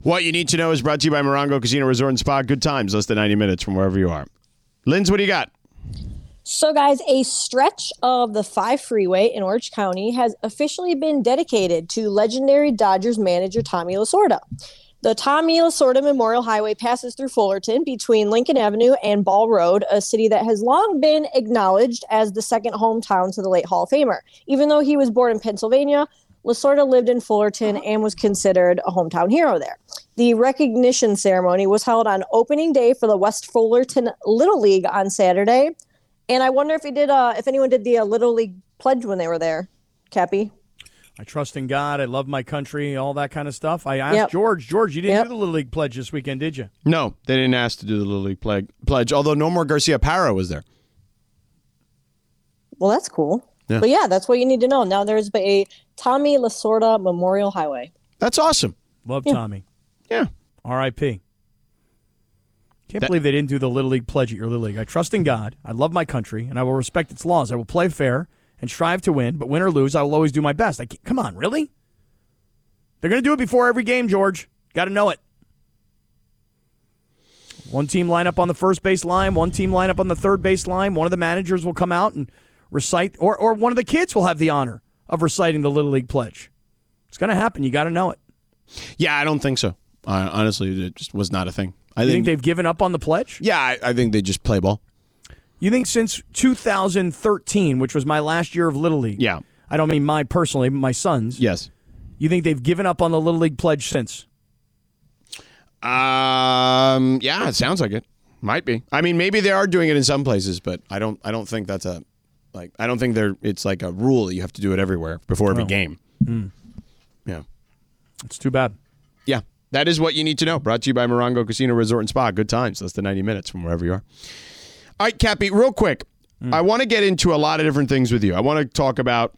What you need to know is brought to you by Morongo Casino Resort and Spa. Good times, less than 90 minutes from wherever you are. Linz, what do you got? So, guys, a stretch of the 5 freeway in Orange County has officially been dedicated to legendary Dodgers manager Tommy Lasorda. The Tommy Lasorda Memorial Highway passes through Fullerton between Lincoln Avenue and Ball Road, a city that has long been acknowledged as the second hometown to the late Hall of Famer. Even though he was born in Pennsylvania, Lasorda lived in Fullerton and was considered a hometown hero there. The recognition ceremony was held on opening day for the West Fullerton Little League on Saturday. And I wonder if anyone did the Little League pledge when they were there, Cappy. I trust in God. I love my country, all that kind of stuff. I asked George, you didn't do the Little League pledge this weekend, did you? No, they didn't ask to do the Little League pledge, although Nomar Garcia-Parra was there. Well, that's cool. Yeah. But yeah, that's what you need to know. Now there's a Tommy Lasorda Memorial Highway. That's awesome. Love Tommy. Yeah. R.I.P. Can't believe they didn't do the Little League pledge at your Little League. I trust in God. I love my country, and I will respect its laws. I will play fair and strive to win, but win or lose, I will always do my best. Come on, really? They're going to do it before every game, George. Got to know it. One team line up on the first base line, one team line up on the third base line. One of the managers will come out and recite, or one of the kids will have the honor of reciting the Little League pledge. It's going to happen. You got to know it. Yeah, I don't think so. Honestly, it just was not a thing. You think they've given up on the pledge? Yeah, I think they just play ball. You think since 2013, which was my last year of Little League? Yeah. I don't mean my personally, but my son's. Yes. You think they've given up on the Little League pledge since? Yeah, it sounds like it. Might be. I mean, maybe they are doing it in some places, but I don't think that's I don't think it's like a rule that you have to do it everywhere before every game. Yeah. It's too bad. Yeah. That is what you need to know. Brought to you by Morongo Casino Resort and Spa. Good times. Less than 90 minutes from wherever you are. All right, Cappy, real quick. I want to get into a lot of different things with you. I want to talk about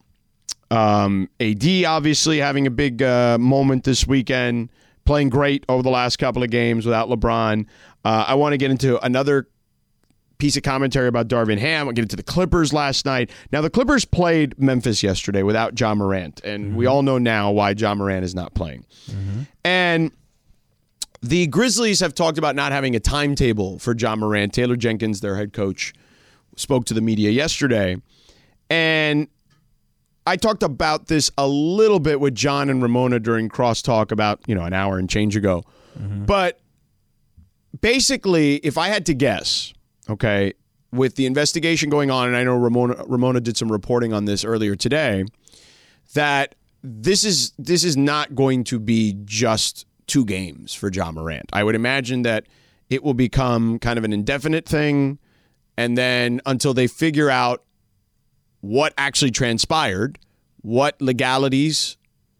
AD obviously having a big moment this weekend, playing great over the last couple of games without LeBron. I want to get into another piece of commentary about Darvin Ham. I'll get into the Clippers last night. Now, the Clippers played Memphis yesterday without Ja Morant, and we all know now why Ja Morant is not playing. And the Grizzlies have talked about not having a timetable for Ja Morant. Taylor Jenkins, their head coach, spoke to the media yesterday. And I talked about this a little bit with John and Ramona during Crosstalk about, an hour and change ago. But basically, if I had to guess, okay, with the investigation going on, and I know Ramona did some reporting on this earlier today, that this is not going to be just 2 games for Ja Morant. I would imagine that it will become kind of an indefinite thing, and then until they figure out what actually transpired, what legalities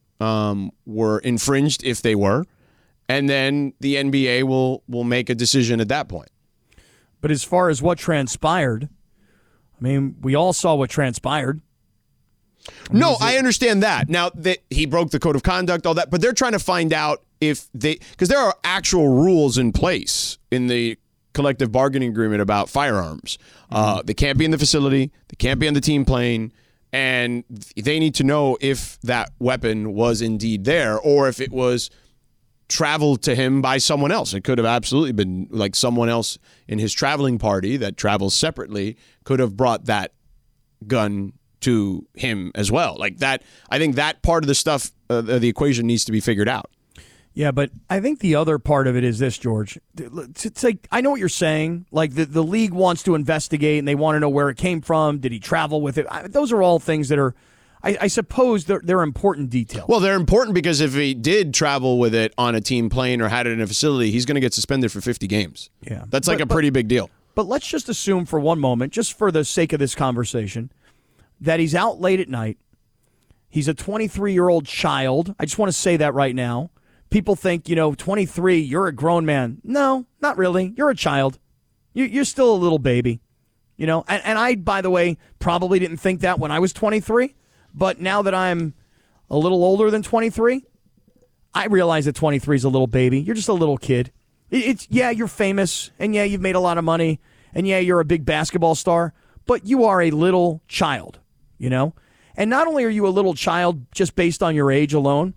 were infringed if they were, and then the NBA will make a decision at that point. But as far as what transpired, I mean, we all saw what transpired. No, I understand that. Now, he broke the code of conduct, all that, but they're trying to find out because there are actual rules in place in the collective bargaining agreement about firearms. They can't be in the facility, they can't be on the team plane, and they need to know if that weapon was indeed there or if it was traveled to him by someone else. It could have absolutely been like someone else in his traveling party that travels separately could have brought that gun to him as well. Like that, I think that part of the stuff, the equation needs to be figured out. Yeah, but I think the other part of it is this, George. It's like, I know what you're saying. Like the league wants to investigate and they want to know where it came from. Did he travel with it? Those are all things that are, I suppose they're important details. Well, they're important because if he did travel with it on a team plane or had it in a facility, he's going to get suspended for 50 games. Yeah, that's a pretty big deal. But let's just assume for one moment, just for the sake of this conversation, that he's out late at night. He's a 23-year-old child. I just want to say that right now. People think, 23, you're a grown man. No, not really. You're a child. You're still a little baby. And I, by the way, probably didn't think that when I was 23. But now that I'm a little older than 23, I realize that 23 is a little baby. You're just a little kid. You're famous, and yeah, you've made a lot of money, and yeah, you're a big basketball star, but you are a little child, And not only are you a little child just based on your age alone,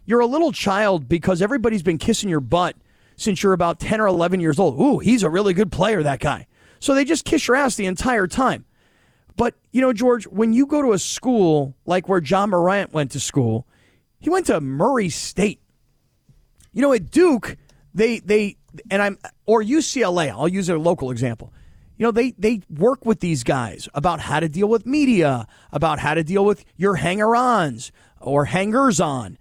You're a little child because everybody's been kissing your butt since you're about 10 or 11 years old. Ooh, he's a really good player, that guy. So they just kiss your ass the entire time. But, George, when you go to a school like where John Morant went to school, he went to Murray State. At Duke, or UCLA, I'll use a local example. They work with these guys about how to deal with media, about how to deal with your hanger-ons or hangers-on.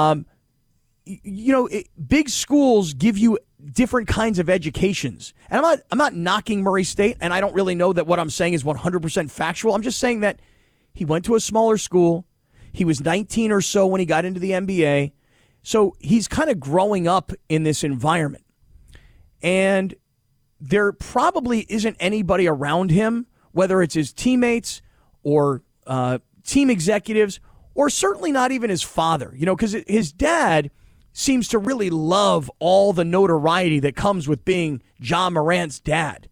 Big schools give you different kinds of educations. And I'm not knocking Murray State, and I don't really know that what I'm saying is 100% factual. I'm just saying that he went to a smaller school. He was 19 or so when he got into the NBA. So he's kind of growing up in this environment. And there probably isn't anybody around him, whether it's his teammates or team executives, or certainly not even his father, because his dad seems to really love all the notoriety that comes with being John Morant's dad.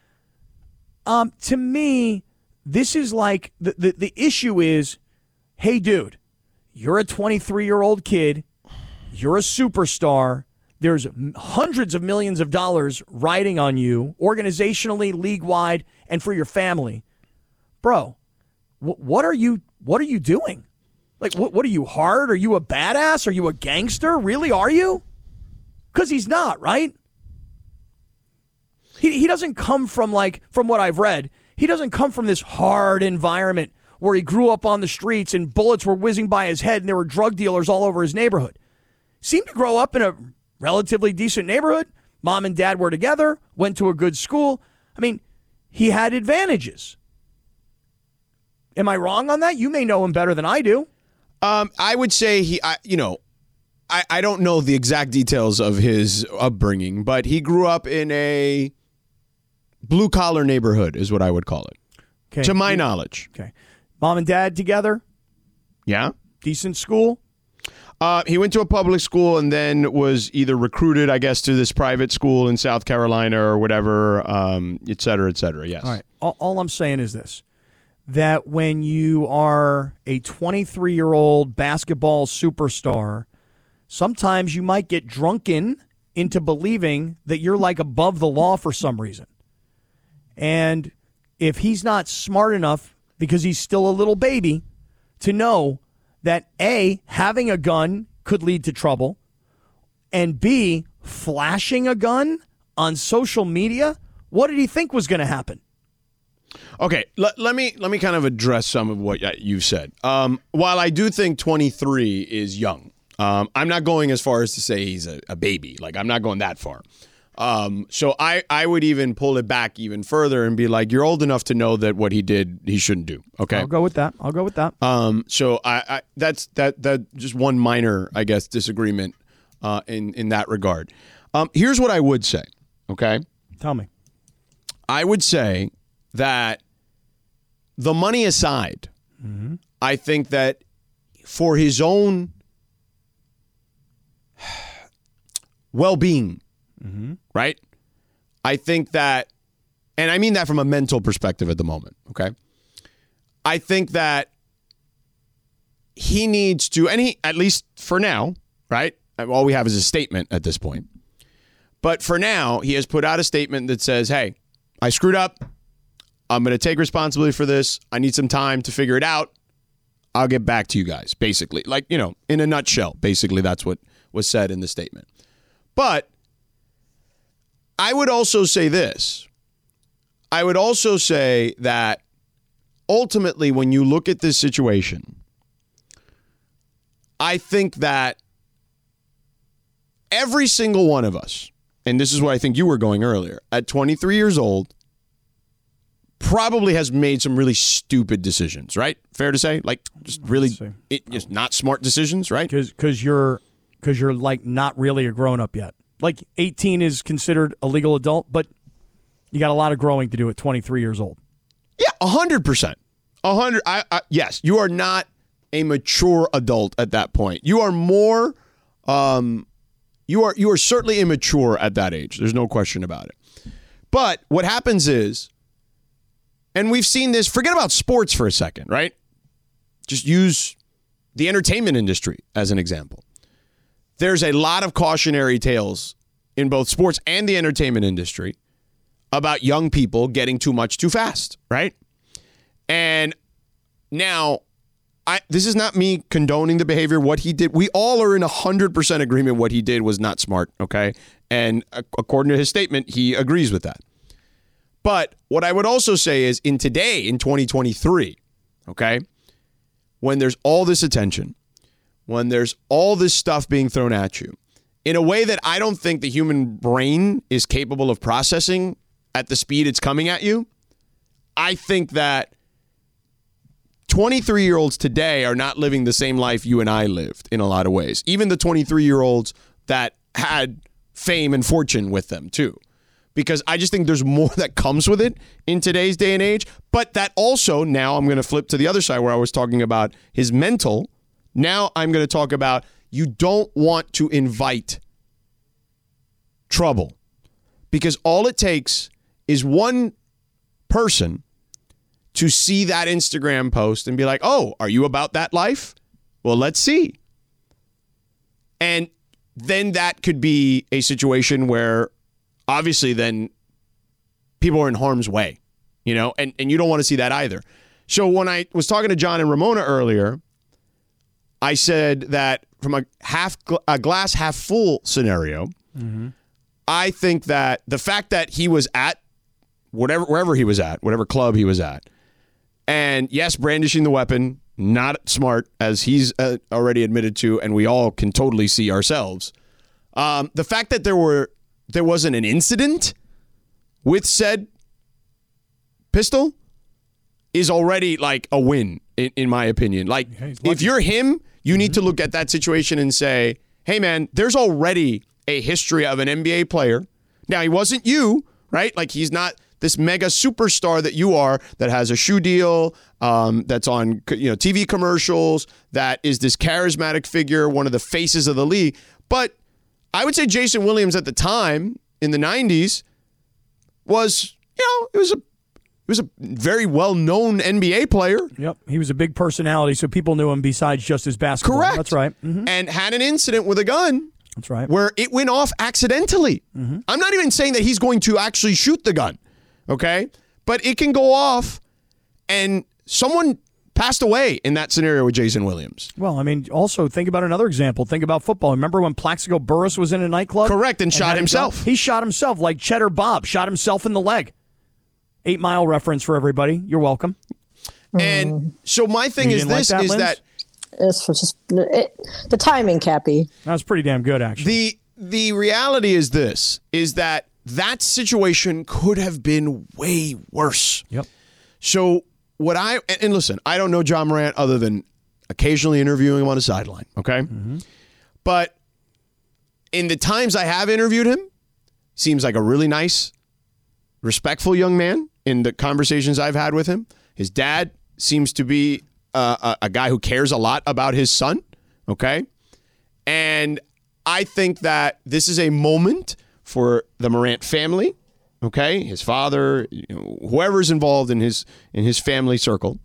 To me, this is like the issue is, hey, dude, you're a 23-year-old kid. You're a superstar. There's hundreds of millions of dollars riding on you, organizationally, league-wide, and for your family. Bro, what are you doing? Like, what are you, hard? Are you a badass? Are you a gangster? Really, are you? Because he's not, right? He doesn't come from, from what I've read, he doesn't come from this hard environment where he grew up on the streets and bullets were whizzing by his head and there were drug dealers all over his neighborhood. Seemed to grow up in a relatively decent neighborhood. Mom and dad were together, went to a good school. I mean, he had advantages. Am I wrong on that? You may know him better than I do. I would say I don't know the exact details of his upbringing, but he grew up in a blue-collar neighborhood is what I would call it, okay, to my knowledge. Okay. Mom and dad together? Yeah. Decent school? He went to a public school and then was either recruited, I guess, to this private school in South Carolina or whatever, et cetera, yes. All right. All I'm saying is this, that when you are a 23-year-old basketball superstar, sometimes you might get drunken into believing that you're above the law for some reason. And if he's not smart enough, because he's still a little baby, to know that A, having a gun could lead to trouble, and B, flashing a gun on social media, what did he think was going to happen? Okay, let me kind of address some of what you've said. While I do think 23 is young, I'm not going as far as to say he's a baby. I'm not going that far. So I would even pull it back even further and be like, you're old enough to know that what he did, he shouldn't do. Okay, I'll go with that. So I that's just one minor, I guess, disagreement in that regard. Here's what I would say. Okay, tell me. I would say that the money aside, I think that for his own well-being, right? I think that, and I mean that from a mental perspective at the moment, okay? I think that he needs to, and he, at least for now, right? All we have is a statement at this point. But for now, he has put out a statement that says, hey, I screwed up. I'm going to take responsibility for this. I need some time to figure it out. I'll get back to you guys, basically. In a nutshell, basically that's what was said in the statement. But I would also say this. I would also say that ultimately when you look at this situation, I think that every single one of us, and this is what I think you were going earlier, at 23 years old, probably has made some really stupid decisions, right? Fair to say? Just really just not smart decisions, right? Because you're not really a grown-up yet. 18 is considered a legal adult, but you got a lot of growing to do at 23 years old. Yeah, 100%. 100. Yes, you are not a mature adult at that point. You are more. You are certainly immature at that age. There's no question about it. But what happens is, and we've seen this, forget about sports for a second, right? Just use the entertainment industry as an example. there's a lot of cautionary tales in both sports and the entertainment industry about young people getting too much too fast, right? And now, this is not me condoning the behavior. What he did, we all are in 100% agreement what he did was not smart, okay? And according to his statement, he agrees with that. But what I would also say is in 2023, okay, when there's all this attention, when there's all this stuff being thrown at you, in a way that I don't think the human brain is capable of processing at the speed it's coming at you, I think that 23-year-olds today are not living the same life you and I lived in a lot of ways. Even the 23-year-olds that had fame and fortune with them too. Because I just think there's more that comes with it in today's day and age. But that also, now I'm going to flip to the other side where I was talking about his mental. Now I'm going to talk about you don't want to invite trouble. Because all it takes is one person to see that Instagram post and be like, oh, are you about that life? Well, let's see. And then that could be a situation where obviously then people are in harm's way, you know, and you don't want to see that either. So when I was talking to John and Ramona earlier, I said that from a glass half full scenario, I think that the fact that he was at wherever he was at, whatever club he was at, and yes, brandishing the weapon, not smart, as he's already admitted to, and we all can totally see ourselves. The fact that there wasn't an incident with said pistol is already like a win, in my opinion. Like, if you're him, you need to look at that situation and say, hey, man, there's already a history of an NBA player. Now, he wasn't you, right? Like, he's not this mega superstar that you are, that has a shoe deal, that's on TV commercials, that is this charismatic figure, one of the faces of the league. But I would say Jason Williams at the time in the 90s was, it was a very well-known NBA player. Yep, he was a big personality, so people knew him besides just his basketball. Correct. That's right. And had an incident with a gun. That's right. Where it went off accidentally. I'm not even saying that he's going to actually shoot the gun. Okay? But it can go off, and someone passed away in that scenario with Jason Williams. Well, I mean, also think about another example. Think about football. Remember when Plaxico Burress was in a nightclub? Correct, and shot himself. He shot himself like Cheddar Bob, shot himself in the leg. 8 Mile reference for everybody. You're welcome. And so my thing is this, like is Linz? that... It's just the timing, Cappy. That was pretty damn good, actually. The reality is this, is that situation could have been way worse. Yep. So and listen, I don't know John Morant other than occasionally interviewing him on a sideline, okay? But in the times I have interviewed him, seems like a really nice, respectful young man in the conversations I've had with him. His dad seems to be a guy who cares a lot about his son, okay? And I think that this is a moment for the Morant family, okay? His father, whoever's involved in his family circle.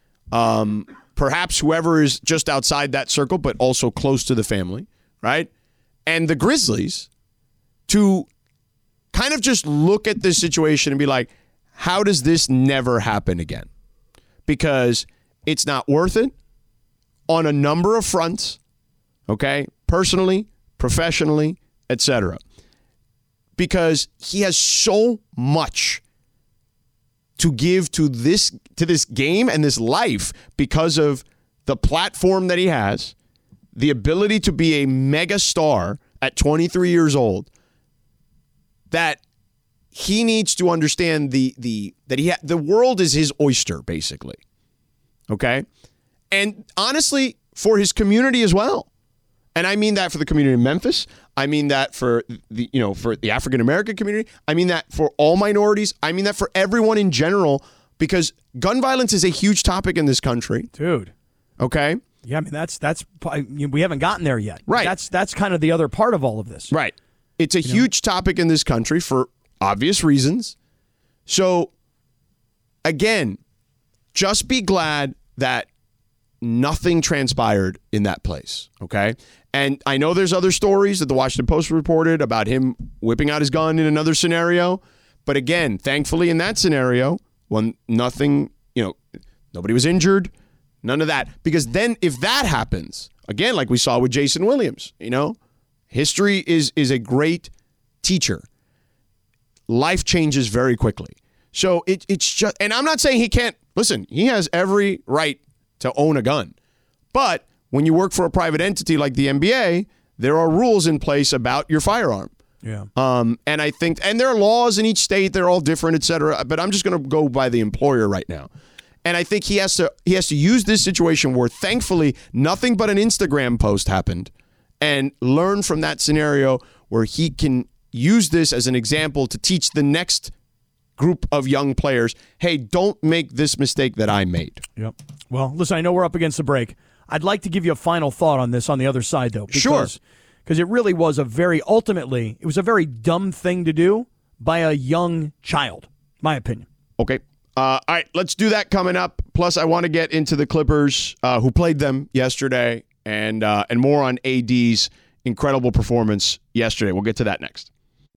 Perhaps whoever is just outside that circle, but also close to the family, right? And the Grizzlies to kind of just look at this situation and be like, how does this never happen again? Because it's not worth it on a number of fronts, okay? Personally, professionally, etc. Because he has so much to give to this game and this life because of the platform that he has, the ability to be a mega star at 23 years old, that he needs to understand the world is his oyster, basically. Okay? And honestly, for his community as well. And I mean that for the community in Memphis. I mean that for the African American community. I mean that for all minorities. I mean that for everyone in general, because gun violence is a huge topic in this country. Dude. Okay? Yeah, I mean that's we haven't gotten there yet. Right. That's kind of the other part of all of this. Right. It's a huge topic in this country for obvious reasons. So again, just be glad that nothing transpired in that place, okay? And I know there's other stories that the Washington Post reported about him whipping out his gun in another scenario. But again, thankfully in that scenario, when nothing, nobody was injured, none of that. Because then if that happens, again, like we saw with Jason Williams, history is a great teacher. Life changes very quickly. So it's just, and I'm not saying he can't, listen, he has every right to own a gun. But when you work for a private entity like the NBA, there are rules in place about your firearm. Yeah. And I think, and there are laws in each state, they're all different, et cetera. But I'm just going to go by the employer right now. And I think he has to use this situation where thankfully nothing but an Instagram post happened and learn from that scenario where he can use this as an example to teach the next group of young players, hey, don't make this mistake that I made. Yep. Well, listen, I know we're up against the break. I'd like to give you a final thought on this on the other side, though. Sure. Because it really was it was a very dumb thing to do by a young child, my opinion. Okay. All right, let's do that coming up. Plus, I want to get into the Clippers who played them yesterday and more on AD's incredible performance yesterday. We'll get to that next.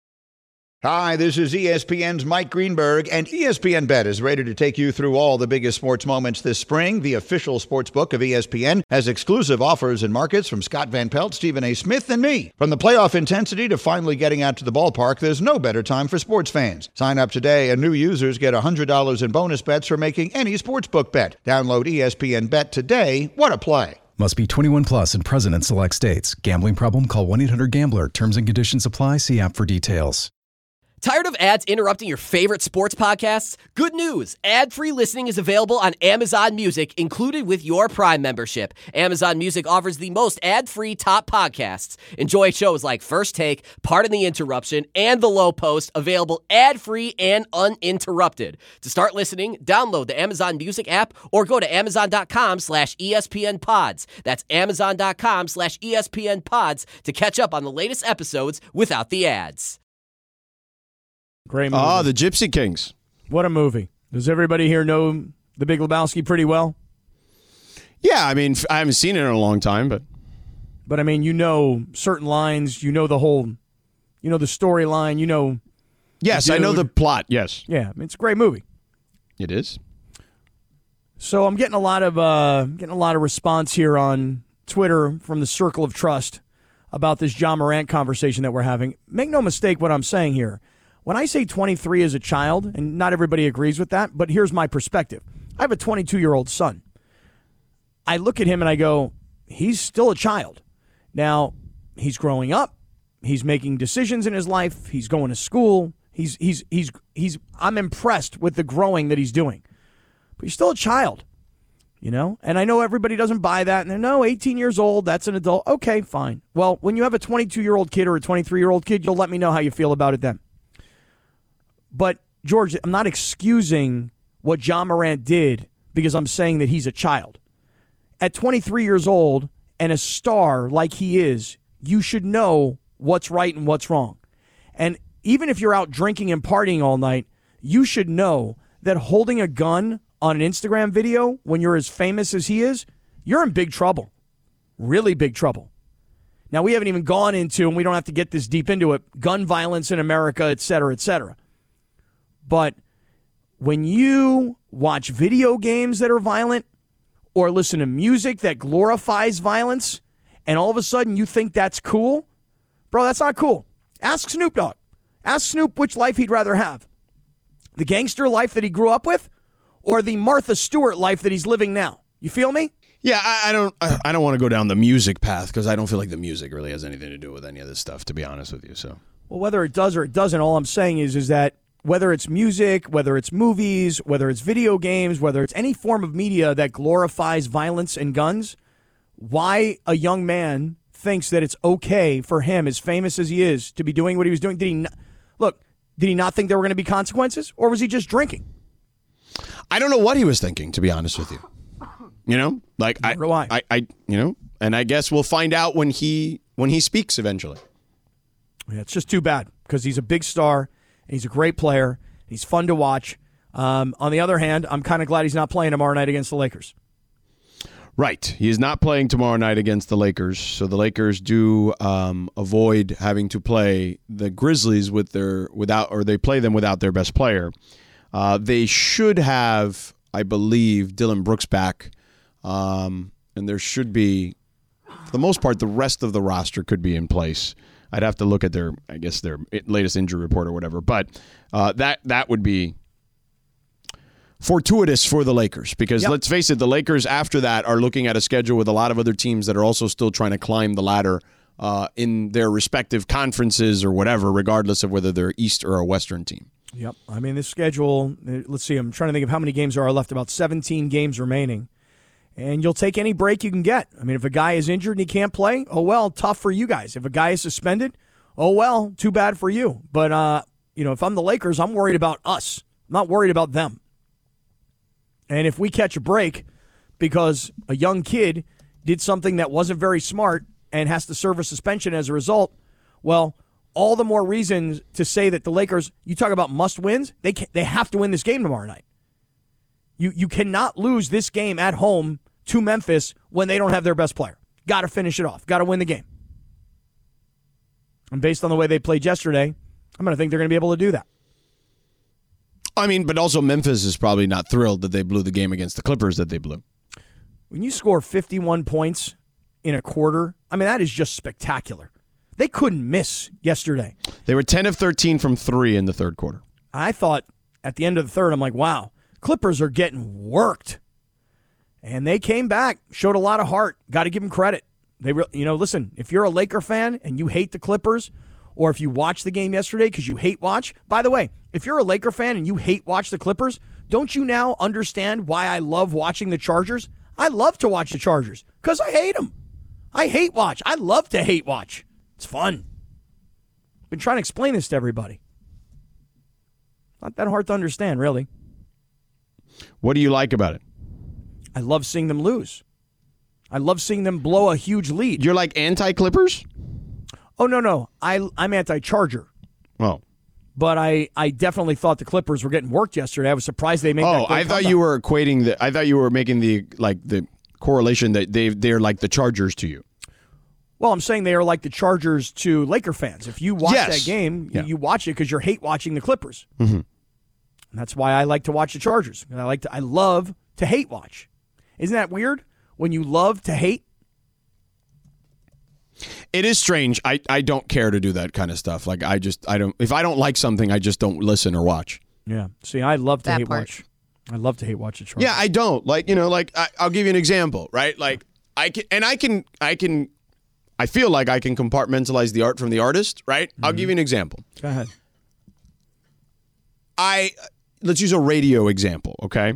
Hi, this is ESPN's Mike Greenberg, and ESPN Bet is ready to take you through all the biggest sports moments this spring. The official sports book of ESPN has exclusive offers and markets from Scott Van Pelt, Stephen A. Smith, and me. From the playoff intensity to finally getting out to the ballpark, there's no better time for sports fans. Sign up today, and new users get $100 in bonus bets for making any sportsbook bet. Download ESPN Bet today. What a play. Must be 21 plus and present in select states. Gambling problem? Call 1-800-GAMBLER. Terms and conditions apply. See app for details. Tired of ads interrupting your favorite sports podcasts? Good news! Ad-free listening is available on Amazon Music, included with your Prime membership. Amazon Music offers the most ad-free top podcasts. Enjoy shows like First Take, Pardon the Interruption, and The Low Post, available ad-free and uninterrupted. To start listening, download the Amazon Music app or go to amazon.com/ESPN Pods. That's amazon.com/ESPN Pods to catch up on the latest episodes without the ads. Great movie. The Gypsy Kings. What a movie. Does everybody here know The Big Lebowski pretty well? Yeah, I mean, I haven't seen it in a long time, but I mean, certain lines, the whole, the storyline, yes, I know the plot, yes. Yeah, it's a great movie. It is. So I'm getting a lot of response here on Twitter from the Circle of Trust about this Ja Morant conversation that we're having. Make no mistake what I'm saying here. When I say 23 is a child, and not everybody agrees with that, but here's my perspective. I have a 22-year-old son. I look at him and I go, he's still a child. Now, he's growing up. He's making decisions in his life. He's going to school. I'm impressed with the growing that he's doing. But he's still a child, And I know everybody doesn't buy that. And they're, no, 18 years old, that's an adult. Okay, fine. Well, when you have a 22-year-old kid or a 23-year-old kid, you'll let me know how you feel about it then. But, George, I'm not excusing what Ja Morant did because I'm saying that he's a child. At 23 years old and a star like he is, you should know what's right and what's wrong. And even if you're out drinking and partying all night, you should know that holding a gun on an Instagram video when you're as famous as he is, you're in big trouble. Really big trouble. Now, we haven't even gone into, and we don't have to get this deep into it, gun violence in America, et cetera, et cetera. But when you watch video games that are violent or listen to music that glorifies violence and all of a sudden you think that's cool, bro, that's not cool. Ask Snoop Dogg. Ask Snoop which life he'd rather have. The gangster life that he grew up with or the Martha Stewart life that he's living now. You feel me? Yeah, I don't want to go down the music path because I don't feel like the music really has anything to do with any of this stuff, to be honest with you. So, well, whether it does or it doesn't, all I'm saying is that whether it's music, whether it's movies, whether it's video games, whether it's any form of media that glorifies violence and guns, why a young man thinks that it's okay for him, as famous as he is, to be doing what he was doing. Did he not think there were going to be consequences, or was he just drinking? I don't know what he was thinking, to be honest with you. And I guess we'll find out when he speaks eventually. Yeah, it's just too bad because he's a big star. He's a great player. He's fun to watch. On the other hand, I'm kind of glad he's not playing tomorrow night against the Lakers. Right. He is not playing tomorrow night against the Lakers, so the Lakers do avoid having to play the Grizzlies they play them without their best player. They should have, I believe, Dylan Brooks back, and there should be, for the most part, the rest of the roster could be in place. I'd have to look at their latest injury report or whatever, but that would be fortuitous for the Lakers because let's face it, the Lakers after that are looking at a schedule with a lot of other teams that are also still trying to climb the ladder in their respective conferences or whatever, regardless of whether they're East or a Western team. Yep. I mean, this schedule, let's see, I'm trying to think of how many games there are left, about 17 games remaining. And you'll take any break you can get. I mean, if a guy is injured and he can't play, oh, well, tough for you guys. If a guy is suspended, oh, well, too bad for you. But, if I'm the Lakers, I'm worried about us. I'm not worried about them. And if we catch a break because a young kid did something that wasn't very smart and has to serve a suspension as a result, well, all the more reasons to say that the Lakers, you talk about must-wins, they have to win this game tomorrow night. You cannot lose this game at home to Memphis when they don't have their best player. Got to finish it off. Got to win the game. And based on the way they played yesterday, I'm going to think they're going to be able to do that. I mean, but also Memphis is probably not thrilled that they blew the game against the Clippers that they blew. When you score 51 points in a quarter, I mean, that is just spectacular. They couldn't miss yesterday. They were 10 of 13 from 3 in the third quarter. I thought at the end of the third, I'm like, wow, Clippers are getting worked. And they came back, showed a lot of heart. Got to give them credit. Listen, if you're a Laker fan and you hate the Clippers, or if you watch the game yesterday because you hate watch, by the way, if you're a Laker fan and you hate watch the Clippers, don't you now understand why I love watching the Chargers? I love to watch the Chargers because I hate them. I hate watch. I love to hate watch. It's fun. Been trying to explain this to everybody. Not that hard to understand, really. What do you like about it? I love seeing them lose. I love seeing them blow a huge lead. You're like anti-Clippers? Oh, no. I'm anti-Charger. Oh. But I definitely thought the Clippers were getting worked yesterday. I was surprised they made that. Oh, I thought you were equating I thought you were making the correlation that they're like the Chargers to you. Well, I'm saying they are like the Chargers to Laker fans. If you watch that game, you watch it because you hate watching the Clippers. Mm-hmm. And that's why I like to watch the Chargers. I love to hate watch. Isn't that weird? When you love to hate? It is strange. I don't care to do that kind of stuff. Like if I don't like something, I just don't listen or watch. Yeah. See, I love to hate watch. I love to hate watch the Chargers. Yeah, I don't. I'll give you an example, right? Like I feel like I can compartmentalize the art from the artist, right? Mm-hmm. I'll give you an example. Go ahead. Let's use a radio example, okay?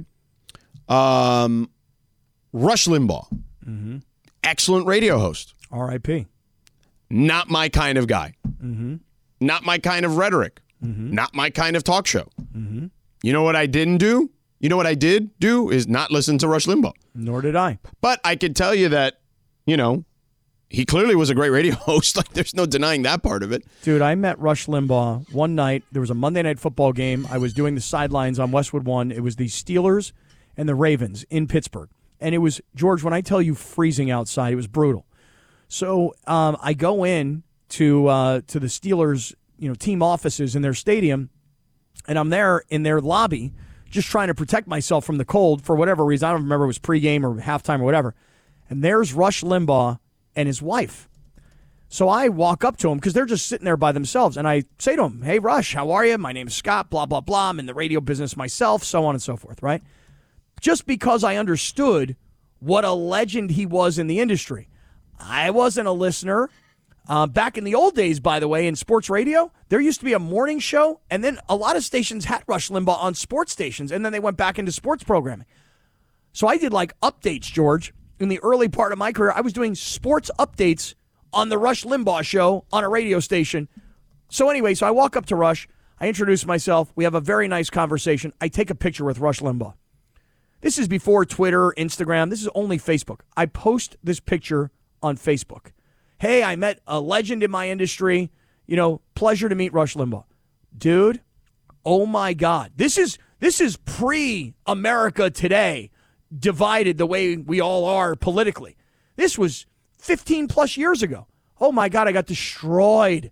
Rush Limbaugh. Mm-hmm. Excellent radio host. R.I.P. Not my kind of guy. Mm-hmm. Not my kind of rhetoric. Mm-hmm. Not my kind of talk show. Mm-hmm. You know what I didn't do? You know what I did do is not listen to Rush Limbaugh. Nor did I. But I could tell you that, he clearly was a great radio host. Like, there's no denying that part of it. Dude, I met Rush Limbaugh one night. There was a Monday Night Football game. I was doing the sidelines on Westwood 1. It was the Steelers and the Ravens in Pittsburgh. And it was, George, when I tell you freezing outside, it was brutal. So I go in to the Steelers, team offices in their stadium, and I'm there in their lobby just trying to protect myself from the cold for whatever reason. I don't remember if it was pregame or halftime or whatever. And there's Rush Limbaugh and his wife. So I walk up to him because they're just sitting there by themselves, and I say to him, "Hey, Rush, how are you? My name is Scott, blah, blah, blah. I'm in the radio business myself," so on and so forth, right? Just because I understood what a legend he was in the industry. I wasn't a listener. Back in the old days, by the way, in sports radio, there used to be a morning show, and then a lot of stations had Rush Limbaugh on sports stations, and then they went back into sports programming. So I did updates, George. In the early part of my career, I was doing sports updates on the Rush Limbaugh show on a radio station. So anyway, I walk up to Rush. I introduce myself. We have a very nice conversation. I take a picture with Rush Limbaugh. This is before Twitter, Instagram. This is only Facebook. I post this picture on Facebook. Hey, I met a legend in my industry. Pleasure to meet Rush Limbaugh. Dude, oh my God. This is pre-America Today. divided the way we all are politically. This was 15 plus years ago. Oh my God, I got destroyed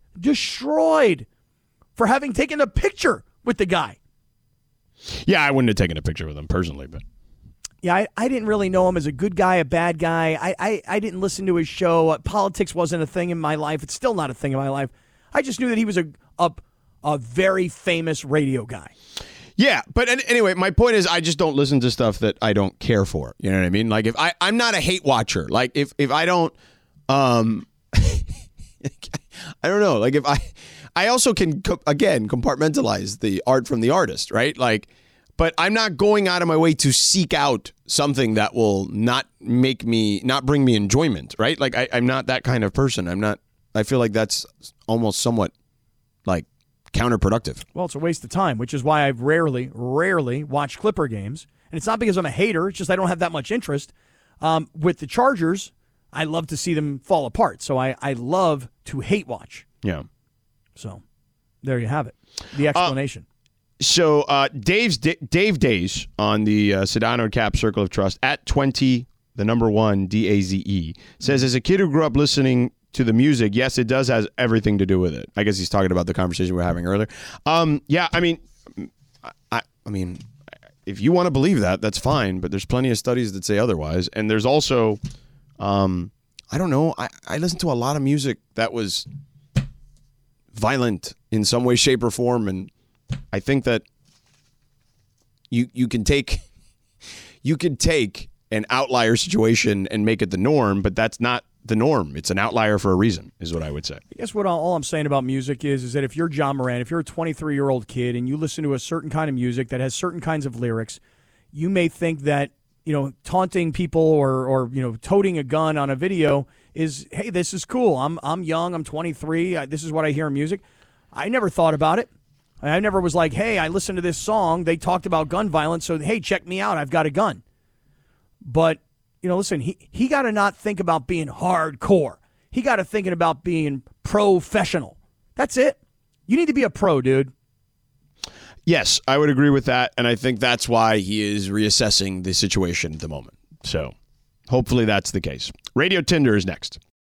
for having taken a picture with the guy. Yeah, I wouldn't have taken a picture with him personally, but. Yeah, I didn't really know him as a good guy, a bad guy. I didn't listen to his show. Politics wasn't a thing in my life. It's still not a thing in my life. I just knew that he was a very famous radio guy. Yeah, but anyway, my point is I just don't listen to stuff that I don't care for. You know what I mean? Like if I'm not a hate watcher. Like if I don't, I don't know. Like if I also can again compartmentalize the art from the artist, right? Like, but I'm not going out of my way to seek out something that will not bring me enjoyment, right? Like I'm not that kind of person. I feel like that's almost somewhat like counterproductive. Well, it's a waste of time, which is why I've rarely watched Clipper games. And it's not because I'm a hater. It's just I don't have that much interest. With the Chargers, I love to see them fall apart. So I love to hate watch. Yeah. So there you have it. The explanation. So Dave Days on the Sedano Cap Circle of Trust at 20, the number 1, DAZE, says, as a kid who grew up listening to the music, yes, it does has everything to do with it. I guess he's talking about the conversation we were having earlier. Yeah, I mean, if you want to believe that, that's fine, but there's plenty of studies that say otherwise. And there's also, I don't know, I listened to a lot of music that was violent in some way, shape, or form, and I think that you can take an outlier situation and make it the norm, but that's not the norm. It's an outlier for a reason, is what I would say. I guess what all I'm saying about music is that if you're John Moran, if you're a 23-year-old kid and you listen to a certain kind of music that has certain kinds of lyrics, you may think that, taunting people or toting a gun on a video is, hey, this is cool. I'm young. I'm 23. This is what I hear in music. I never thought about it. I never was like, hey, I listened to this song. They talked about gun violence, so, hey, check me out. I've got a gun. But, listen, he got to not think about being hardcore. He got to thinking about being professional. That's it. You need to be a pro, dude. Yes, I would agree with that, and I think that's why he is reassessing the situation at the moment. So hopefully that's the case. Radio Tinder is next.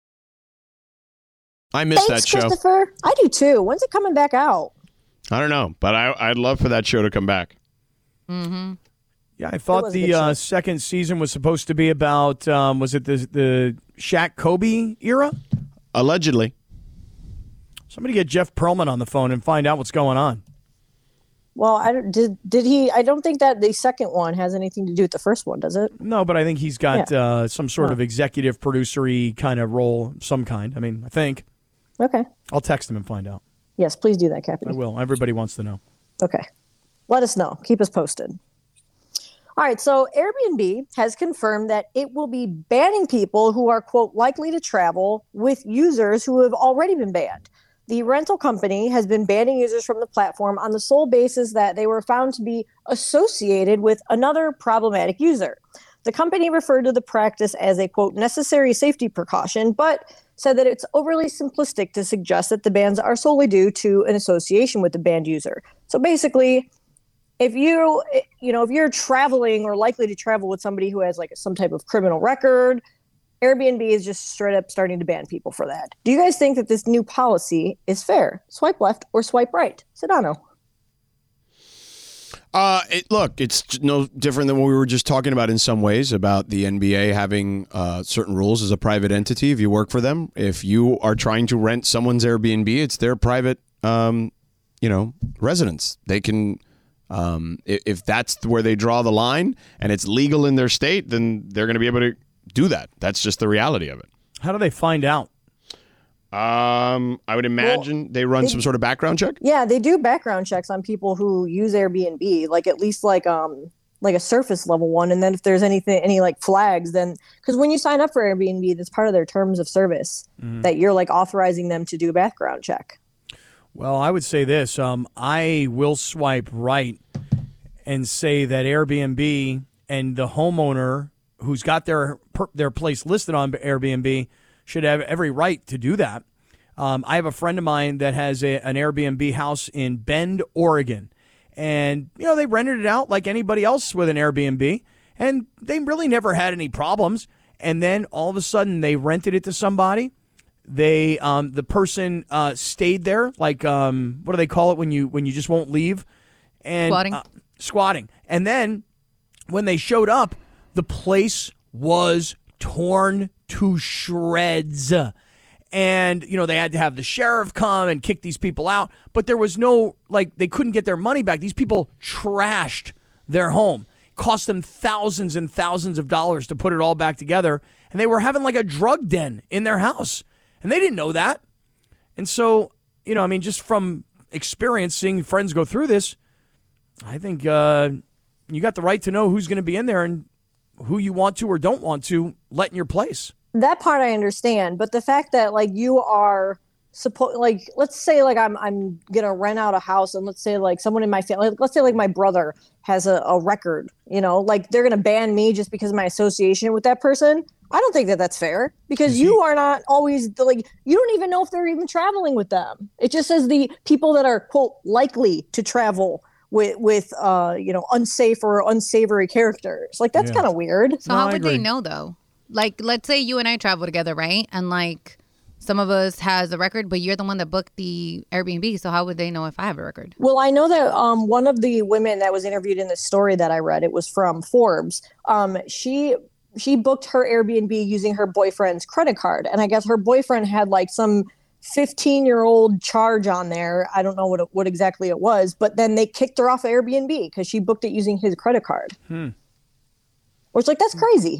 I missed that show. Christopher. I do too. When's it coming back out? I don't know, but I'd love for that show to come back. Mm-hmm. Yeah, I thought the second season was supposed to be about, was it the Shaq Kobe era? Allegedly. Somebody get Jeff Pearlman on the phone and find out what's going on. Well, I don't think that the second one has anything to do with the first one, does it? No, but I think he's got some sort of executive producer-y kind of role, some kind. I mean, I think. Okay. I'll text him and find out. Yes, please do that, Cappy. I will. Everybody wants to know. Okay. Let us know. Keep us posted. All right, so Airbnb has confirmed that it will be banning people who are, quote, likely to travel with users who have already been banned. The rental company has been banning users from the platform on the sole basis that they were found to be associated with another problematic user. The company referred to the practice as a, quote, necessary safety precaution, but said that it's overly simplistic to suggest that the bans are solely due to an association with the banned user. So basically, if you're traveling or likely to travel with somebody who has like some type of criminal record, Airbnb is just straight up starting to ban people for that. Do you guys think that this new policy is fair? Swipe left or swipe right? Sedano. Look, it's no different than what we were just talking about in some ways about the NBA having certain rules as a private entity. If you work for them, if you are trying to rent someone's Airbnb, it's their private, residence. They can, if that's where they draw the line and it's legal in their state, then they're going to be able to do that. That's just the reality of it. How do they find out? I would imagine they run some sort of background check. Yeah, they do background checks on people who use Airbnb, like at least like a surface level one. And then if there's any like flags, then because when you sign up for Airbnb, that's part of their terms of service that you're like authorizing them to do a background check. Well, I would say this. I will swipe right and say that Airbnb and the homeowner who's got their place listed on Airbnb should have every right to do that. I have a friend of mine that has an Airbnb house in Bend, Oregon. And, they rented it out like anybody else with an Airbnb. and they really never had any problems. And then all of a sudden they rented it to somebody. They the person stayed there, like what do they call it when you just won't leave? And squatting. And then when they showed up, the place was torn to shreds. And, they had to have the sheriff come and kick these people out. But there was no, they couldn't get their money back. These people trashed their home. It cost them thousands and thousands of dollars to put it all back together. And they were having a drug den in their house. And they didn't know that. And so, just from experience, seeing friends go through this, I think you got the right to know who's going to be in there and who you want to or don't want to let in your place. That part I understand, but the fact that you are let's say I'm gonna rent out a house, and let's say someone in my family, let's say my brother has a record, they're gonna ban me just because of my association with that person. I don't think that that's fair, because you are not always you don't even know if they're even traveling with them. It just says the people that are, quote, likely to travel with unsafe or unsavory characters. That's kind of weird. So how would they know though? Let's say you and I travel together, right? And some of us has a record, but you're the one that booked the Airbnb. So how would they know if I have a record? Well, I know that one of the women that was interviewed in the story that I read, it was from Forbes. She booked her Airbnb using her boyfriend's credit card. And I guess her boyfriend had some 15-year-old charge on there. I don't know what exactly it was, but then they kicked her off of Airbnb because she booked it using his credit card. Which, that's crazy.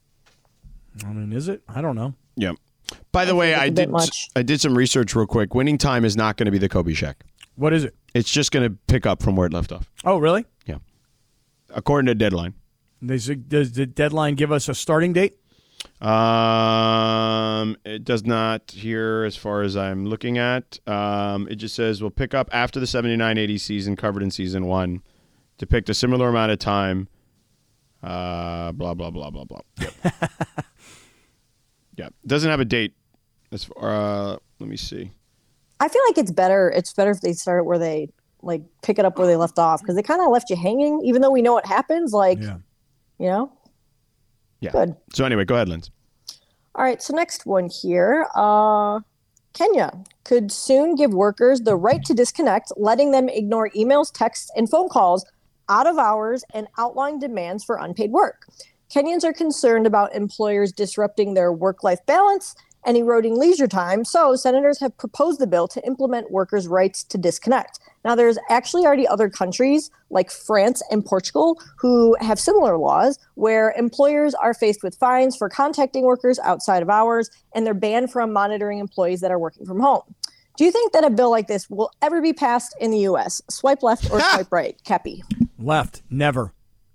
I mean, is it? I don't know. Yeah. By the way, I did some research real quick. Winning time is not going to be the Kobe Shack. What is it? It's just going to pick up from where it left off. Oh, really? Yeah. According to Deadline. Does the Deadline give us a starting date? It does not here as far as I'm looking at. It just says we'll pick up after the 79-80 season covered in season 1. Depict a similar amount of time. Blah, blah, blah, blah, blah. Yep. Yeah. Doesn't have a date. As far, let me see. I feel like it's better if they start where they pick it up where they left off, because they kind of left you hanging, even though we know what happens. Yeah. Good. So anyway, go ahead, Linz. All right. So next one here. Kenya could soon give workers the right to disconnect, letting them ignore emails, texts, and phone calls out of hours and outline demands for unpaid work. Kenyans are concerned about employers disrupting their work-life balance and eroding leisure time, so senators have proposed the bill to implement workers' rights to disconnect. Now, there's actually already other countries like France and Portugal who have similar laws where employers are faced with fines for contacting workers outside of hours, and they're banned from monitoring employees that are working from home. Do you think that a bill like this will ever be passed in the U.S.? Swipe left or swipe right, Cappy? Left. Never.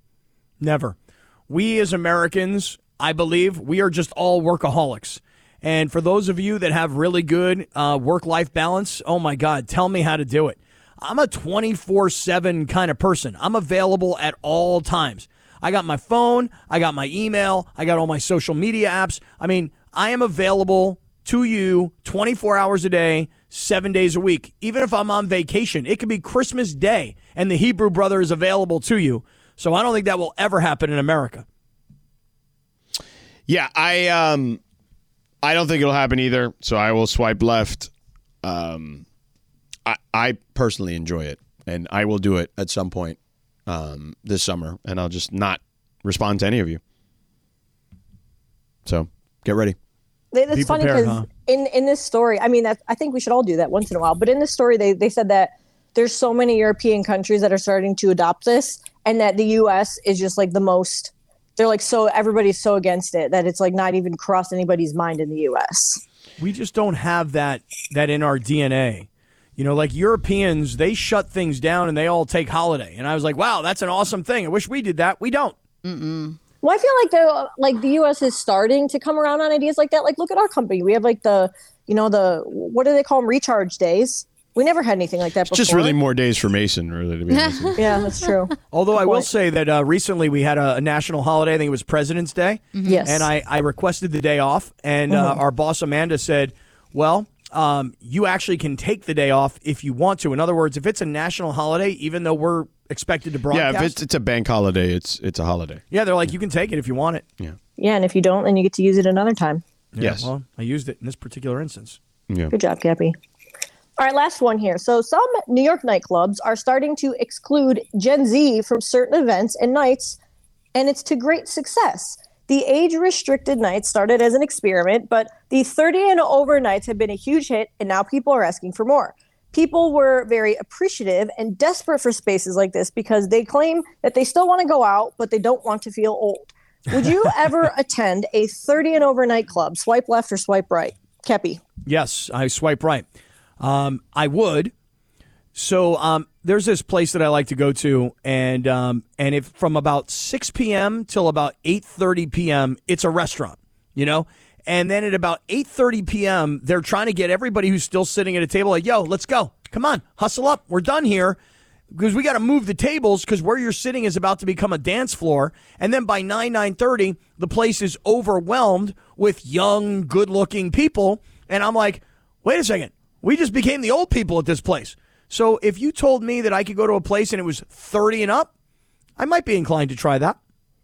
We as Americans, I believe, we are just all workaholics. And for those of you that have really good work-life balance, oh my God, tell me how to do it. I'm a 24/7 kind of person. I'm available at all times. I got my phone, I got my email, I got all my social media apps. I mean, I am available to you 24 hours a day, 7 days a week. Even if I'm on vacation, it could be Christmas Day and the Hebrew brother is available to you. So I don't think that will ever happen in America. Yeah, I don't think it'll happen either. So I will swipe left. I personally enjoy it, and I will do it at some point this summer, and I'll just not respond to any of you. So get ready. It's funny because in this story, I mean, I think we should all do that once in a while. But in this story, they said that there's so many European countries that are starting to adopt this, and that the U.S. is just the most. They're so everybody's so against it that it's not even crossed anybody's mind in the U.S. We just don't have that in our DNA. Europeans, they shut things down and they all take holiday. And I was like, wow, that's an awesome thing. I wish we did that. We don't. Mm-mm. Well, I feel the U.S. is starting to come around on ideas like that. Look at our company. We have the what do they call them? Recharge days. We never had anything like that before. Just really more days for Mason, really, to be honest. Yeah, that's true. Although I will say that recently we had a national holiday. I think it was President's Day. Mm-hmm. Yes. And I requested the day off. And our boss, Amanda, said, well, you actually can take the day off if you want to. In other words, if it's a national holiday, even though we're expected to broadcast. Yeah, if it's a bank holiday, it's a holiday. Yeah, they're like, you can take it if you want it. Yeah, and if you don't, then you get to use it another time. Yeah, Yes. Well, I used it in this particular instance. Yeah. Good job, Cappy. All right, last one here. So some New York nightclubs are starting to exclude Gen Z from certain events and nights, and it's to great success. The age-restricted nights started as an experiment, but the 30 and over nights have been a huge hit, and now people are asking for more. People were very appreciative and desperate for spaces like this because they claim that they still want to go out, but they don't want to feel old. Would you ever attend a 30 and over nightclub? Swipe left or swipe right? Kepi. Yes, I swipe right. I would. So there's this place that I like to go to, and if from about 6 p.m. till about 8:30 p.m., it's a restaurant, you know? And then at about 8:30 p.m., they're trying to get everybody who's still sitting at a table like, yo, let's go. Come on, hustle up. We're done here. Because we got to move the tables because where you're sitting is about to become a dance floor. And then by 9:30, the place is overwhelmed with young, good-looking people. And I'm like, wait a second. We just became the old people at this place. So if you told me that I could go to a place and it was 30 and up, I might be inclined to try that.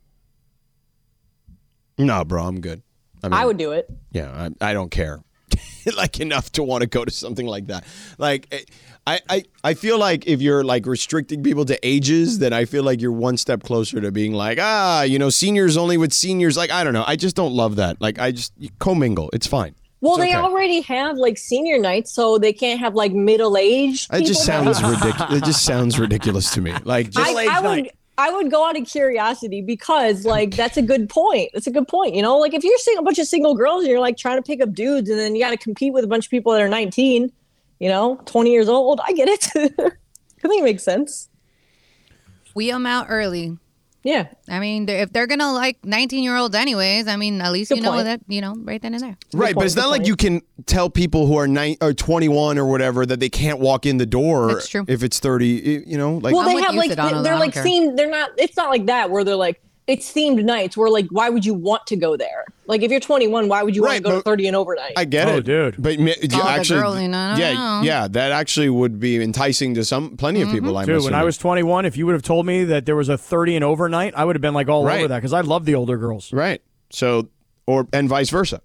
No, bro, I'm good. I would do it. Yeah, I don't care. Like enough to want to go to something like that. Like I feel like if you're like restricting people to ages, then I feel like you're one step closer to being like, seniors only with seniors. Like, I don't know. I just don't love that. Like, you commingle. It's fine. Well, It's they okay. already have like senior nights, so they can't have like middle-aged It just people. sounds ridiculous. It just sounds ridiculous to me. Like, just I would go out of curiosity because like that's a good point. That's a good point. You know, like if you're seeing a bunch of single girls and you're like trying to pick up dudes and then you got to compete with a bunch of people that are 19, 20 years old. I get it. I think it makes sense. We them out early. Yeah. I mean, if they're going to like 19-year-olds anyways, I mean, at least Good you know point. that, right then and there. right, but it's not like you can tell people who are 21 or whatever that they can't walk in the door. That's true. If it's 30, like Well, I'm they with have you, like Sedano, they're I like don't care. themed. They're not. It's not like that where they're like it's themed nights. Where like why would you want to go there? Like if you're 21, why would you want Right, to go to but 30 and overnight? I get Oh, it, dude. But the actually, girls, I don't know. yeah, that actually would be enticing to plenty of people. I'm Dude, when assuming. I was 21, if you would have told me that there was a 30 and over night, I would have been like all Right. over that because I love the older girls. right, so and vice versa,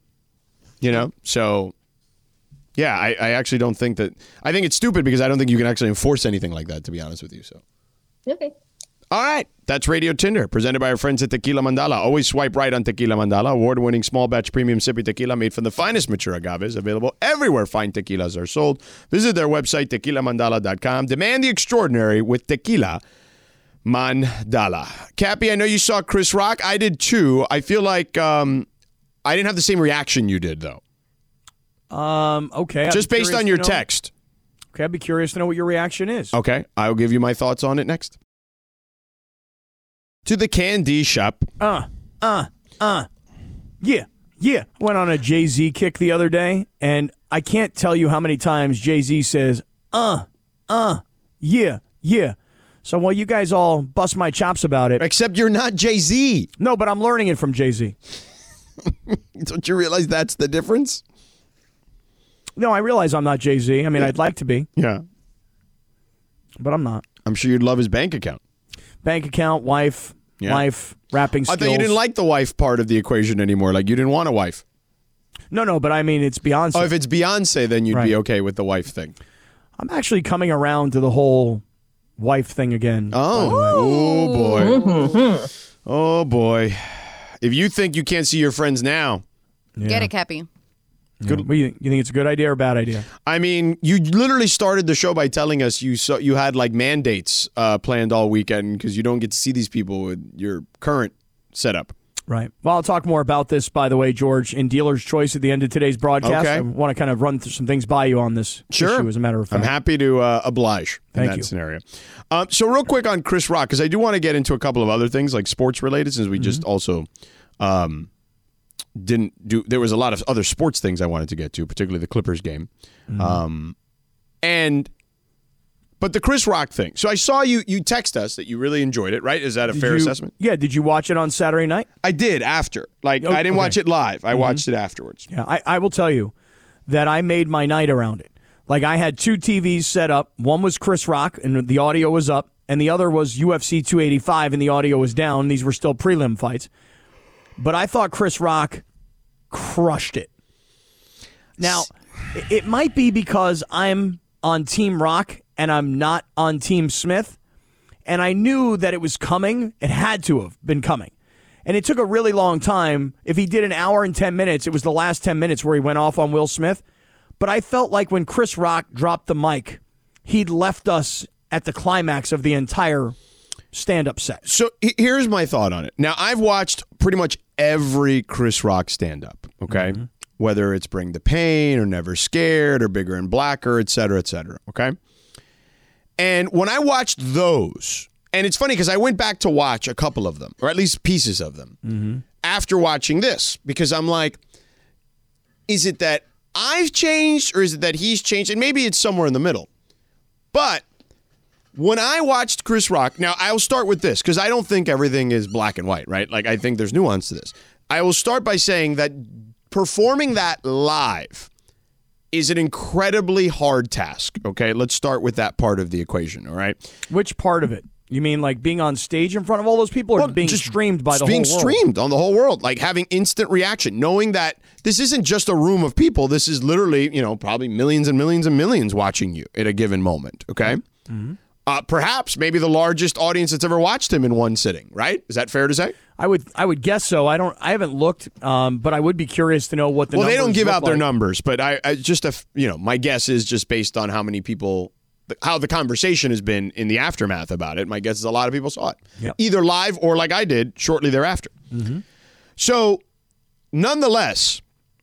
So, yeah, I actually don't think that. I think it's stupid because I don't think you can actually enforce anything like that. To be honest with you, so. Okay. All right. That's Radio Tinder, presented by our friends at Tequila Mandala. Always swipe right on Tequila Mandala, award-winning small batch premium sippy tequila made from the finest mature agaves, available everywhere fine tequilas are sold. Visit their website, tequilamandala.com. Demand the extraordinary with Tequila Mandala. Cappy, I know you saw Chris Rock. I did too. I feel like I didn't have the same reaction you did, though. Okay. I'd Just be based curious on to your know- text. Okay, I'd be curious to know what your reaction is. Okay. I'll give you my thoughts on it next. To the candy shop. Yeah. Went on a Jay-Z kick the other day, and I can't tell you how many times Jay-Z says, yeah. So while you guys all bust my chops about it, Except you're not Jay-Z. no, but I'm learning it from Jay-Z. Don't you realize that's the difference? No, I realize I'm not Jay-Z. I mean, I'd like to be, Yeah. but I'm not. I'm sure you'd love his bank account. Bank account, wife, Yeah. rapping I skills. thought you didn't like the wife part of the equation anymore. Like you didn't want a wife. No, but I mean, it's Beyonce. Oh, if it's Beyonce, then you'd Right. be okay with the wife thing. I'm actually coming around to the whole wife thing again. Oh boy. Oh boy. If you think you can't see your friends now, Get it, Cappy. Good. You think it's a good idea or a bad idea? I mean, you literally started the show by telling us you had like mandates planned all weekend because you don't get to see these people with your current setup. Right. Well, I'll talk more about this, by the way, George, in Dealer's Choice at the end of today's broadcast. Okay. I want to kind of run through some things by you on this issue, as a matter of fact. I'm happy to oblige in Thank that you. scenario. So real quick on Chris Rock, because I do want to get into a couple of other things like sports related, since we just also didn't do. There was a lot of other sports things I wanted to get to, particularly the Clippers game, but the Chris Rock thing. So I saw you text us that you really enjoyed it, right? Is that a fair assessment? Yeah. Did you watch it on Saturday night? I did after. Like Oh, I didn't okay. watch it live. I watched it afterwards. Yeah. I will tell you that I made my night around it. Like I had two TVs set up. One was Chris Rock, and the audio was up, and the other was UFC 285, and the audio was down. These were still prelim fights. But I thought Chris Rock crushed it. Now, it might be because I'm on Team Rock and I'm not on Team Smith, and I knew that it was coming. It had to have been coming. And it took a really long time. If he did an hour and 10 minutes, it was the last 10 minutes where he went off on Will Smith. But I felt like when Chris Rock dropped the mic, he'd left us at the climax of the entire stand-up set. So here's my thought on it. Now, I've watched pretty much every Chris Rock stand-up, okay? Mm-hmm. Whether it's Bring the Pain or Never Scared or Bigger and Blacker, et cetera, okay? And when I watched those, and it's funny because I went back to watch a couple of them, or at least pieces of them, after watching this, because I'm like, is it that I've changed or is it that he's changed? And maybe it's somewhere in the middle. But when I watched Chris Rock, now I'll start with this because I don't think everything is black and white, right? Like I think there's nuance to this. I will start by saying that performing that live is an incredibly hard task, okay? Let's start with that part of the equation, all right? Which part of it? You mean like being on stage in front of all those people or being streamed by the whole world? Being streamed on the whole world, like having instant reaction, knowing that this isn't just a room of people. This is literally, probably millions and millions and millions watching you at a given moment, okay? Mm-hmm. Perhaps maybe the largest audience that's ever watched him in one sitting, right? Is that fair to say? I would guess so. I haven't looked, but I would be curious to know what the numbers Well, they don't give out like. their numbers, but I just my guess is just based on how many people, how the conversation has been in the aftermath about it. My guess is a lot of people saw it, either live or like I did shortly thereafter. Mm-hmm. So, nonetheless,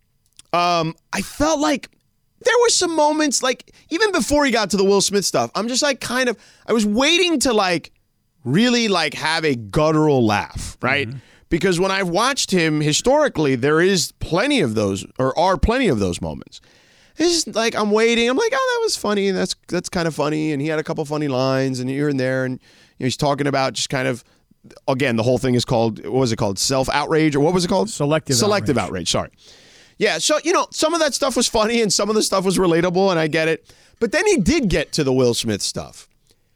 I felt like there were some moments, like even before he got to the Will Smith stuff, I'm just like I was waiting to really have a guttural laugh, right? Mm-hmm. Because when I've watched him historically, there is plenty of those, or are plenty of those moments. It's just like I'm waiting. I'm like, oh, that was funny. That's kind of funny. And he had a couple funny lines and here and there. And he's talking about just kind of, again, the whole thing is called, what was it called? Self-outrage, or what was it called? Selective outrage. Sorry. Yeah, so, some of that stuff was funny and some of the stuff was relatable, and I get it. But then he did get to the Will Smith stuff.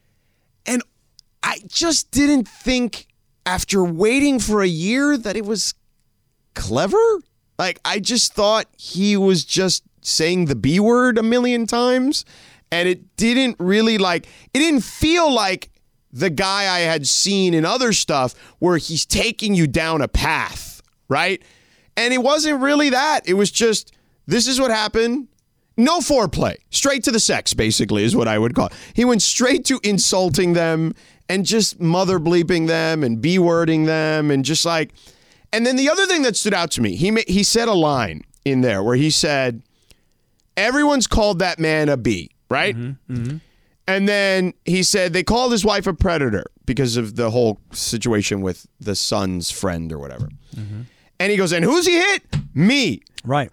And I just didn't think, after waiting for a year, that it was clever. Like, I just thought he was just saying the B word a million times, and it didn't really it didn't feel like the guy I had seen in other stuff where he's taking you down a path, right? And it wasn't really that. It was just, this is what happened. No foreplay. Straight to the sex, basically, is what I would call it. He went straight to insulting them and just mother bleeping them and B-wording them and just and then the other thing that stood out to me, he said a line in there where he said, everyone's called that man a B, right? Mm-hmm, mm-hmm. And then he said they called his wife a predator because of the whole situation with the son's friend or whatever. Mm-hmm. And he goes, and who's he hit? Me. Right.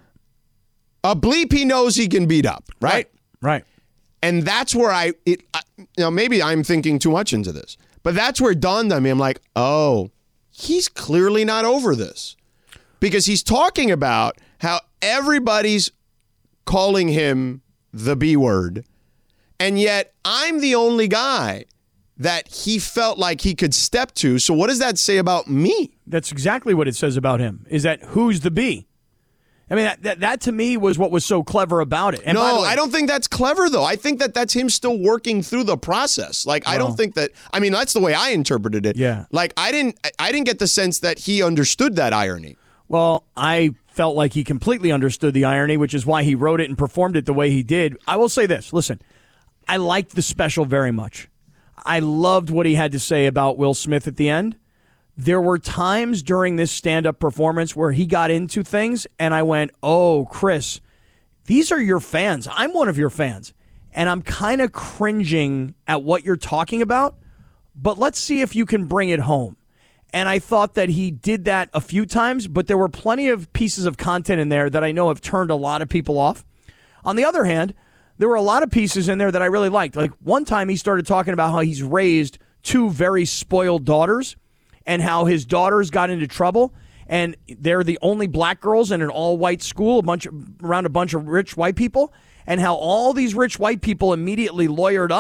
A bleep he knows he can beat up, right? Right. And that's where maybe I'm thinking too much into this, but that's where it dawned on me. I'm like, oh, he's clearly not over this, because he's talking about how everybody's calling him the B word, and yet I'm the only guy that he felt like he could step to. So what does that say about me? That's exactly what it says about him, is that who's the B? I mean, that to me was what was so clever about it. And no, by the way, I don't think that's clever, though. I think that's him still working through the process. I don't think that, that's the way I interpreted it. Yeah. I didn't get the sense that he understood that irony. Well, I felt like he completely understood the irony, which is why he wrote it and performed it the way he did. I will say this. Listen, I liked the special very much. I loved what he had to say about Will Smith at the end. There were times during this stand-up performance where he got into things, and I went, oh, Chris, these are your fans. I'm one of your fans, and I'm kind of cringing at what you're talking about, but let's see if you can bring it home. And I thought that he did that a few times, but there were plenty of pieces of content in there that I know have turned a lot of people off. On the other hand, there were a lot of pieces in there that I really liked. Like one time he started talking about how he's raised two very spoiled daughters and how his daughters got into trouble and they're the only black girls in an all-white school, around a bunch of rich white people, and how all these rich white people immediately lawyered up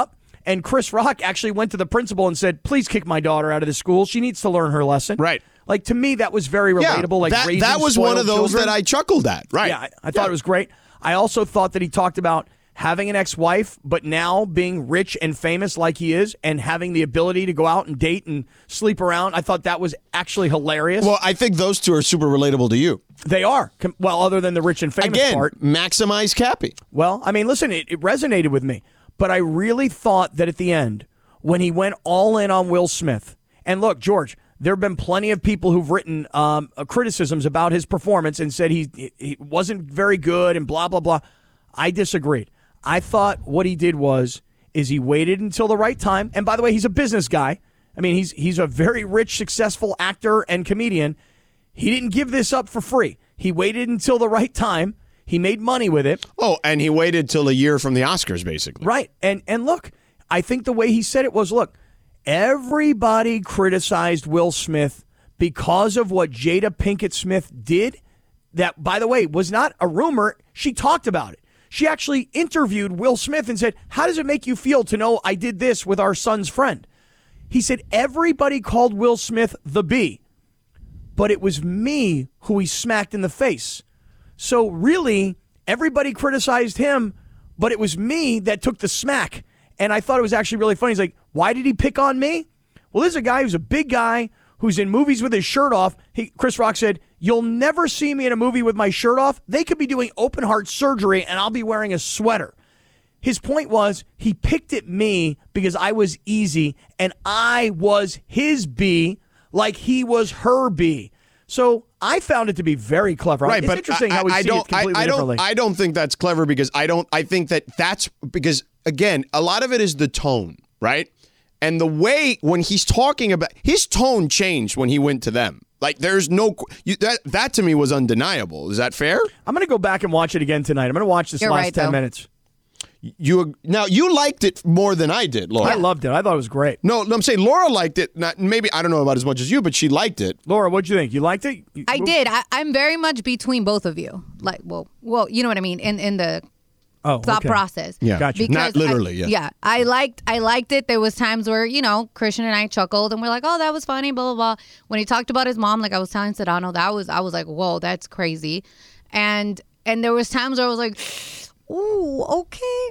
And Chris Rock actually went to the principal and said, please kick my daughter out of the school. She needs to learn her lesson. Right. Like, to me, that was very relatable. Like, raising that was one of those children. that I chuckled at. Right. Yeah, I thought it was great. I also thought that he talked about having an ex-wife, but now being rich and famous like he is and having the ability to go out and date and sleep around. I thought that was actually hilarious. Well, I think those two are super relatable to you. They are. Well, other than the rich and famous Again, part. maximize Cappy. Well, I mean, listen, it resonated with me. But I really thought that at the end, when he went all in on Will Smith, and look, George, there have been plenty of people who've written criticisms about his performance and said he wasn't very good and blah, blah, blah. I disagreed. I thought what he did is he waited until the right time. And by the way, he's a business guy. I mean, he's a very rich, successful actor and comedian. He didn't give this up for free. He waited until the right time. He made money with it. Oh, and he waited till a year from the Oscars, basically. Right. And look, I think the way he said it was, look, everybody criticized Will Smith because of what Jada Pinkett Smith did. That, by the way, was not a rumor. She talked about it. She actually interviewed Will Smith and said, how does it make you feel to know I did this with our son's friend? He said, everybody called Will Smith the B, but it was me who he smacked in the face. So really, everybody criticized him, but it was me that took the smack. And I thought it was actually really funny. He's like, why did he pick on me? Well, this is a guy who's a big guy who's in movies with his shirt off. Chris Rock said, you'll never see me in a movie with my shirt off. They could be doing open heart surgery and I'll be wearing a sweater. His point was he picked at me because I was easy and I was his B like he was her B. So I found it to be very clever. Right, it's but interesting how we see it completely differently. I don't think that's clever because I think that's because, again, a lot of it is the tone, right? And the way when he's talking about his tone changed when he went to them. Like there's no that to me was undeniable. Is that fair? I'm going to go back and watch it again tonight. I'm going to watch this last 10 minutes. You liked it more than I did, Laura. I loved it. I thought it was great. No, I'm saying Laura liked it. Maybe I don't know about as much as you, but she liked it. Laura, what'd you think? You liked it? I did. I'm very much between both of you. Like, well, you know what I mean in the thought process. Yeah, gotcha. Because not literally. Yeah, I liked it. There was times where Christian and I chuckled and we're like, oh, that was funny, blah blah blah. When he talked about his mom, like I was telling Sedano, I was like, whoa, that's crazy. And there was times where I was like, ooh, okay.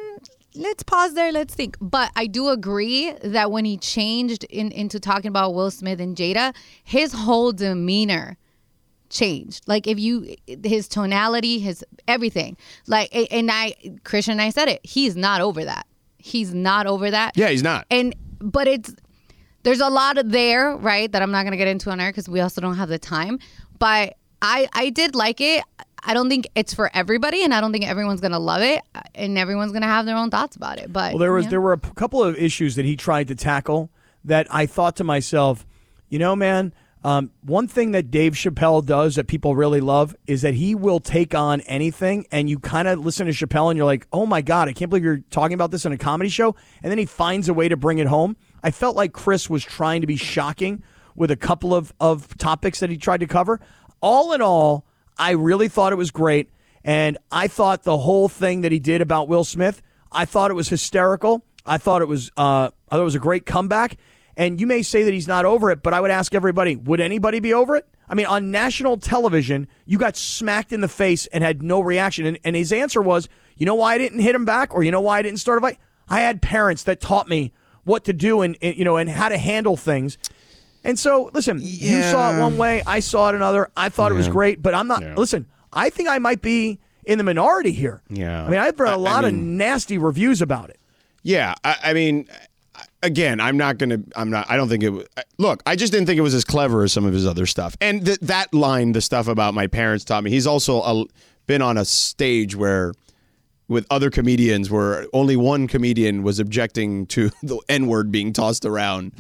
Let's pause there. Let's think. But I do agree that when he changed into talking about Will Smith and Jada, his whole demeanor changed. Like his tonality, his everything. Like, and Christian and I said it. He's not over that. He's not over that. Yeah, he's not. But there's a lot of there, right, that I'm not going to get into on air because we also don't have the time. But I did like it. I don't think it's for everybody, and I don't think everyone's going to love it, and everyone's going to have their own thoughts about it. But there were a couple of issues that he tried to tackle that I thought to myself, man, one thing that Dave Chappelle does that people really love is that he will take on anything, and you kind of listen to Chappelle, and you're like, oh my God, I can't believe you're talking about this in a comedy show, and then he finds a way to bring it home. I felt like Chris was trying to be shocking with a couple of topics that he tried to cover. All in all, I really thought it was great, and I thought the whole thing that he did about Will Smith, I thought it was hysterical. I thought it was a great comeback, and you may say that he's not over it, but I would ask everybody, would anybody be over it? I mean, on national television, you got smacked in the face and had no reaction, and his answer was, you know why I didn't hit him back, or you know why I didn't start a fight? I had parents that taught me what to do and how to handle things. And so, listen, you saw it one way, I saw it another. I thought it was great, but I'm not. Yeah. Listen, I think I might be in the minority here. Yeah. I mean, I've read a lot of nasty reviews about it. Yeah. I mean, again, I don't think it was. Look, I just didn't think it was as clever as some of his other stuff. And that line, the stuff about my parents taught me, he's also been on a stage where with other comedians where only one comedian was objecting to the N-word being tossed around.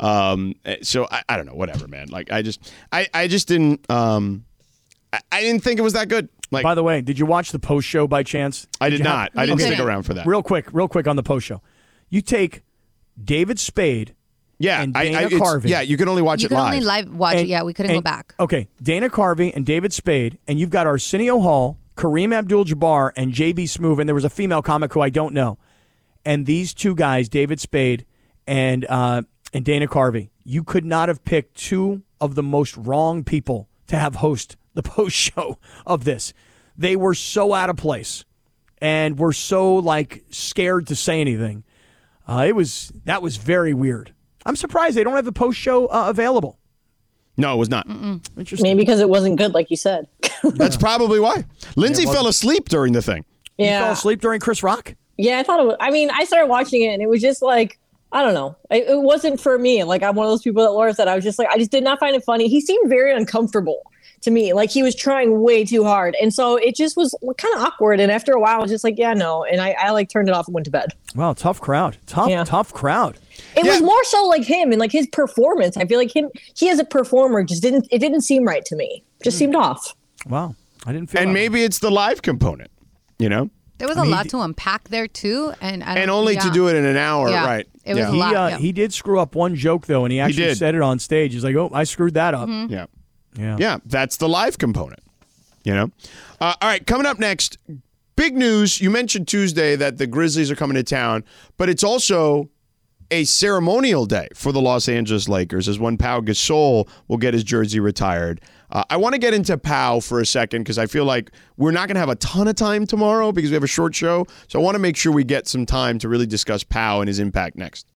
So I don't know, whatever, man. Like I just didn't, I didn't think it was that good. Like, by the way, did you watch the post show by chance? I did not. I didn't stick around for that. Real quick on the post show. You take David Spade. Yeah, and Dana Carvey. Yeah, you can only watch it live. You can only live watch it. Yeah, we couldn't go back. Okay, Dana Carvey and David Spade, and you've got Arsenio Hall, Kareem Abdul-Jabbar, and J.B. Smoove, and there was a female comic who I don't know. And these two guys, David Spade and Dana Carvey, you could not have picked two of the most wrong people to have host the post show of this. They were so out of place and were so scared to say anything. That was very weird. I'm surprised they don't have the post show available. No, it was not. Interesting. Maybe because it wasn't good, like you said. That's probably why. Lindsay fell asleep during the thing. You fell asleep during Chris Rock? Yeah, I thought it was. I mean, I started watching it and it was just like, I don't know. It wasn't for me. Like, I'm one of those people that Laura said, I was just like, I just did not find it funny. He seemed very uncomfortable to me. Like, he was trying way too hard. And so it just was kind of awkward. And after a while, I was just like, yeah, no. And I turned it off and went to bed. Wow, tough crowd. Tough crowd. It was more so like him and like his performance. I feel like he as a performer it didn't seem right to me. Just seemed off. Wow. I didn't feel And maybe it's the live component, you know? There was a lot to unpack there, too. And only to do it in an hour, right. It was a lot. He did screw up one joke, though, and he actually said it on stage. He's like, oh, I screwed that up. Yeah, that's the live component, you know? All right, coming up next, big news. You mentioned Tuesday that the Grizzlies are coming to town, but it's also a ceremonial day for the Los Angeles Lakers as one Pau Gasol will get his jersey retired. I want to get into Pau for a second because I feel like we're not going to have a ton of time tomorrow because we have a short show. So I want to make sure we get some time to really discuss Pau and his impact next.